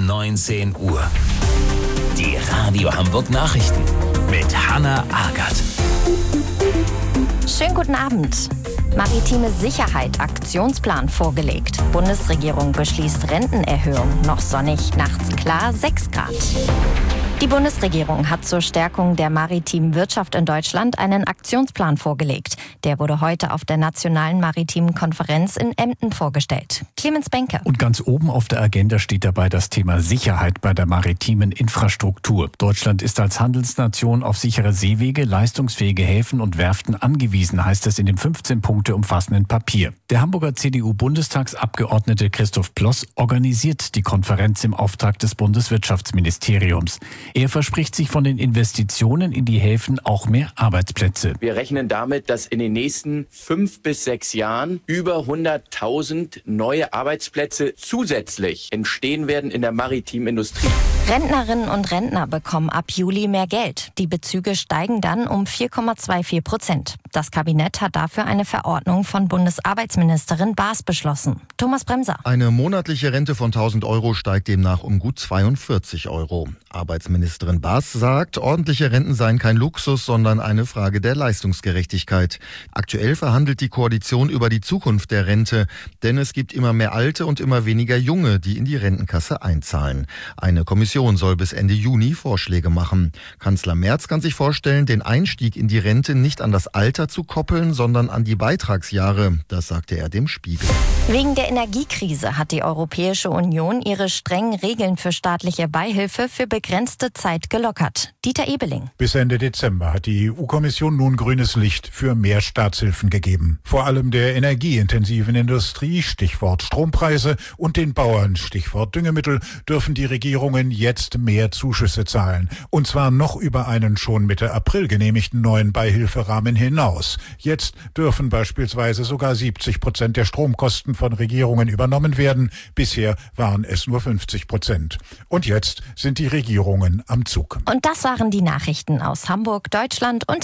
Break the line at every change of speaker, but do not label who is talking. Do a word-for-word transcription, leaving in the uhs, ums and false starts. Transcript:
um neunzehn Uhr. Die Radio Hamburg Nachrichten mit Hanna Agert.
Schönen guten Abend. Maritime Sicherheit, Aktionsplan vorgelegt. Bundesregierung beschließt Rentenerhöhung. Noch sonnig, nachts klar, sechs Grad. Die Bundesregierung hat zur Stärkung der maritimen Wirtschaft in Deutschland einen Aktionsplan vorgelegt. Der wurde heute auf der Nationalen Maritimen Konferenz in Emden vorgestellt. Clemens Benke.
Und ganz oben auf der Agenda steht dabei das Thema Sicherheit bei der maritimen Infrastruktur. Deutschland ist als Handelsnation auf sichere Seewege, leistungsfähige Häfen und Werften angewiesen, heißt es in dem fünfzehn Punkte umfassenden Papier. Der Hamburger C D U-Bundestagsabgeordnete Christoph Ploss organisiert die Konferenz im Auftrag des Bundeswirtschaftsministeriums. Er verspricht sich von den Investitionen in die Häfen auch mehr Arbeitsplätze.
Wir rechnen damit, dass in den nächsten fünf bis sechs Jahren über hunderttausend neue Arbeitsplätze zusätzlich entstehen werden in der maritimen Industrie.
Rentnerinnen und Rentner bekommen ab Juli mehr Geld. Die Bezüge steigen dann um vier Komma vierundzwanzig Prozent. Das Kabinett hat dafür eine Verordnung von Bundesarbeitsministerin Baas beschlossen. Thomas Bremser.
Eine monatliche Rente von tausend Euro steigt demnach um gut zweiundvierzig Euro. Arbeitsministerin Baas sagt, ordentliche Renten seien kein Luxus, sondern eine Frage der Leistungsgerechtigkeit. Aktuell verhandelt die Koalition über die Zukunft der Rente, denn es gibt immer mehr Alte und immer weniger Junge, die in die Rentenkasse einzahlen. Eine Kommission soll bis Ende Juni Vorschläge machen. Kanzler Merz kann sich vorstellen, den Einstieg in die Rente nicht an das Alter zu koppeln, sondern an die Beitragsjahre. Das sagte er dem Spiegel.
Wegen der Energiekrise hat die Europäische Union ihre strengen Regeln für staatliche Beihilfe für begrenzte Zeit gelockert. Dieter Ebeling.
Bis Ende Dezember hat die E U-Kommission nun grünes Licht für mehr Staatshilfen gegeben. Vor allem der energieintensiven Industrie, Stichwort Strompreise, und den Bauern, Stichwort Düngemittel, dürfen die Regierungen jetzt mehr Zuschüsse zahlen. Und zwar noch über einen schon Mitte April genehmigten neuen Beihilferahmen hinaus. Jetzt dürfen beispielsweise sogar siebzig Prozent der Stromkosten von Regierungen übernommen werden. Bisher waren es nur fünfzig Prozent. Und jetzt sind die Regierungen am Zug.
Und das waren die Nachrichten aus Hamburg, Deutschland und